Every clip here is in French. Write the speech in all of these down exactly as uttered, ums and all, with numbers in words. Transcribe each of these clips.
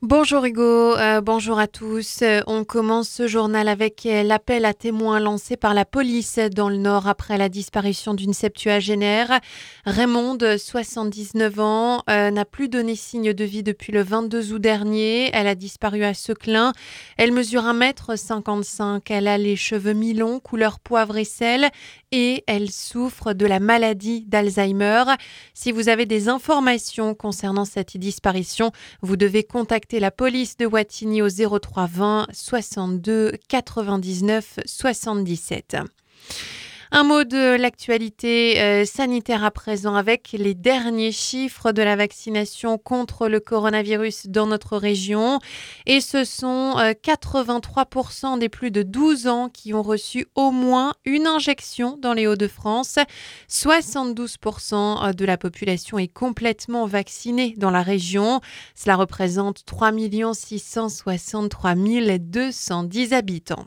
Bonjour Hugo, euh, bonjour à tous. Euh, On commence ce journal avec euh, l'appel à témoins lancé par la police dans le Nord après la disparition d'une septuagénaire. Raymonde, soixante-dix-neuf ans, euh, n'a plus donné signe de vie depuis le vingt-deux août dernier. Elle a disparu à Seclin. Elle mesure un mètre cinquante-cinq. Elle a les cheveux mi-longs, couleur poivre et sel, et elle souffre de la maladie d'Alzheimer. Si vous avez des informations concernant cette disparition, vous devez contacter la police de Wattignies au zéro trois vingt soixante-deux quatre-vingt-dix-neuf soixante-dix-sept. Un mot de l'actualité euh, sanitaire à présent avec les derniers chiffres de la vaccination contre le coronavirus dans notre région. Et ce sont euh, quatre-vingt-trois pour cent des plus de douze ans qui ont reçu au moins une injection dans les Hauts-de-France. soixante-douze pour cent de la population est complètement vaccinée dans la région. Cela représente trois millions six cent soixante-trois mille deux cent dix habitants.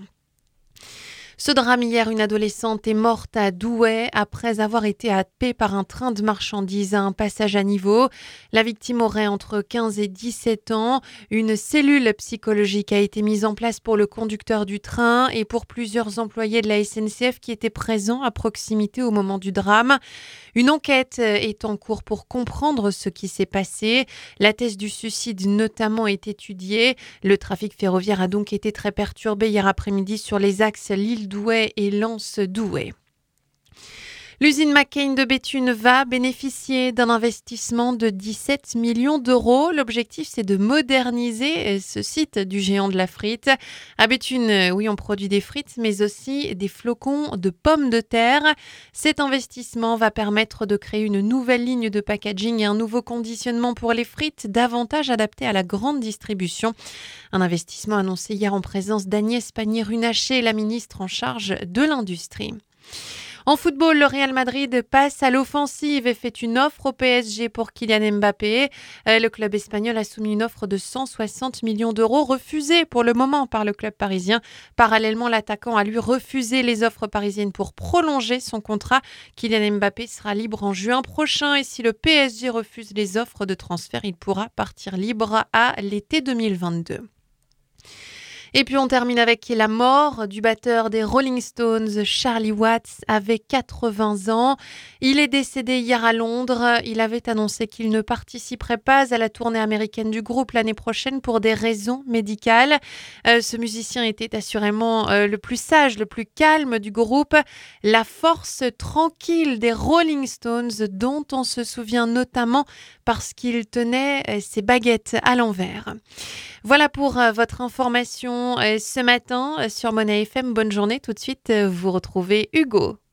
Ce drame hier, une adolescente est morte à Douai après avoir été happée par un train de marchandises à un passage à niveau. La victime aurait entre quinze et dix-sept ans. Une cellule psychologique a été mise en place pour le conducteur du train et pour plusieurs employés de la S N C F qui étaient présents à proximité au moment du drame. Une enquête est en cours pour comprendre ce qui s'est passé. La thèse du suicide notamment est étudiée. Le trafic ferroviaire a donc été très perturbé hier après-midi sur les axes Lille-Douai et Lens-Douai. L'usine McCain de Béthune va bénéficier d'un investissement de dix-sept millions d'euros. L'objectif, c'est de moderniser ce site du géant de la frite. À Béthune, oui, on produit des frites, mais aussi des flocons de pommes de terre. Cet investissement va permettre de créer une nouvelle ligne de packaging et un nouveau conditionnement pour les frites, davantage adapté à la grande distribution. Un investissement annoncé hier en présence d'Agnès Pannier-Runacher, la ministre en charge de l'industrie. En football, le Real Madrid passe à l'offensive et fait une offre au P S G pour Kylian Mbappé. Le club espagnol a soumis une offre de cent soixante millions d'euros refusée pour le moment par le club parisien. Parallèlement, l'attaquant a lui refusé les offres parisiennes pour prolonger son contrat. Kylian Mbappé sera libre en juin prochain et si le P S G refuse les offres de transfert, il pourra partir libre à l'été deux mille vingt-deux. Et puis on termine avec la mort du batteur des Rolling Stones, Charlie Watts, avait quatre-vingts ans. Il est décédé hier à Londres. Il avait annoncé qu'il ne participerait pas à la tournée américaine du groupe l'année prochaine pour des raisons médicales. Euh, ce musicien était assurément euh, le plus sage, le plus calme du groupe. La force tranquille des Rolling Stones, dont on se souvient notamment parce qu'il tenait euh, ses baguettes à l'envers. Voilà pour euh, votre information euh, ce matin euh, sur Monnaie F M. Bonne journée. Tout de suite, euh, vous retrouvez Hugo.